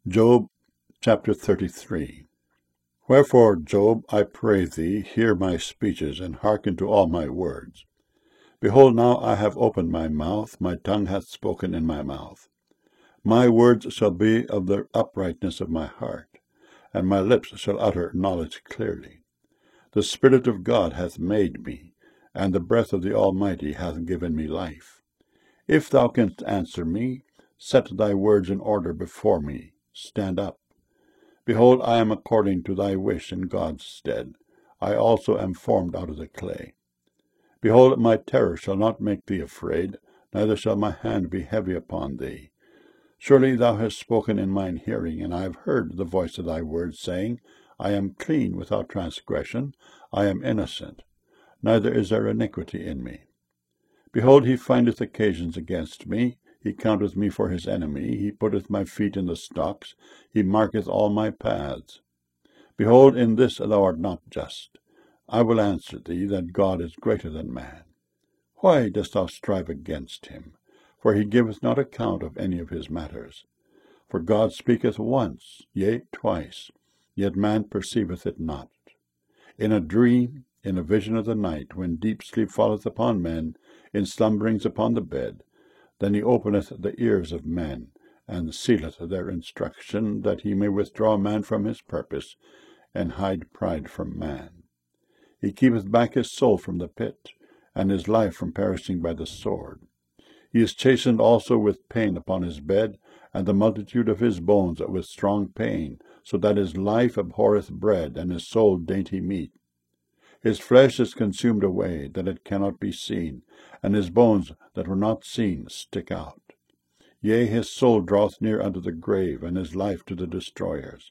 Job chapter 33. Wherefore, Job, I pray thee, hear my speeches, and hearken to all my words. Behold, now I have opened my mouth, my tongue hath spoken in my mouth. My words shall be of the uprightness of my heart, and my lips shall utter knowledge clearly. The Spirit of God hath made me, and the breath of the Almighty hath given me life. If thou canst answer me, set thy words in order before me. Stand up. Behold, I am according to thy wish in God's stead. I also am formed out of the clay. Behold, my terror shall not make thee afraid, neither shall my hand be heavy upon thee. Surely thou hast spoken in mine hearing, and I have heard the voice of thy words, saying, I am clean without transgression, I am innocent, neither is there iniquity in me. Behold, he findeth occasions against me, he counteth me for his enemy, he putteth my feet in the stocks, he marketh all my paths. Behold, in this thou art not just. I will answer thee, that God is greater than man. Why dost thou strive against him? For he giveth not account of any of his matters. For God speaketh once, yea, twice, yet man perceiveth it not. In a dream, in a vision of the night, when deep sleep falleth upon men, in slumberings upon the bed, then he openeth the ears of men, and sealeth their instruction, that he may withdraw man from his purpose, and hide pride from man. He keepeth back his soul from the pit, and his life from perishing by the sword. He is chastened also with pain upon his bed, and the multitude of his bones with strong pain, so that his life abhorreth bread, and his soul dainty meat. His flesh is consumed away, that it cannot be seen, and his bones that were not seen stick out. Yea, his soul draweth near unto the grave, and his life to the destroyers.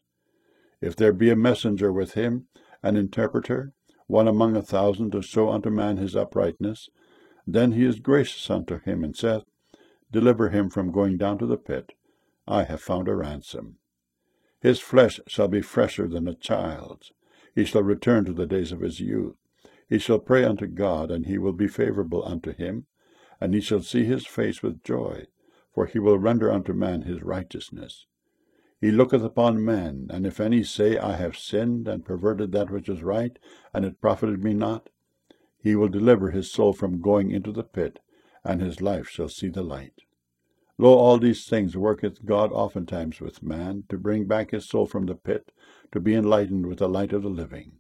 If there be a messenger with him, an interpreter, one among 1,000, to show unto man his uprightness, then he is gracious unto him, and saith, Deliver him from going down to the pit. I have found a ransom. His flesh shall be fresher than a child's. He shall return to the days of his youth. He shall pray unto God, and he will be favorable unto him, and he shall see his face with joy, for he will render unto man his righteousness. He looketh upon men, and if any say, I have sinned, and perverted that which is right, and it profited me not, he will deliver his soul from going into the pit, and his life shall see the light. Lo, all these things worketh God oftentimes with man, to bring back his soul from the pit, to be enlightened with the light of the living.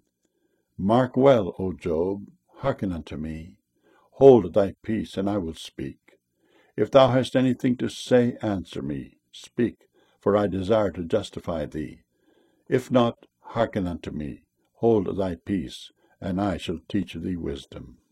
Mark well, O Job, hearken unto me. Hold thy peace, and I will speak. If thou hast anything to say, answer me. Speak, for I desire to justify thee. If not, hearken unto me. Hold thy peace, and I shall teach thee wisdom.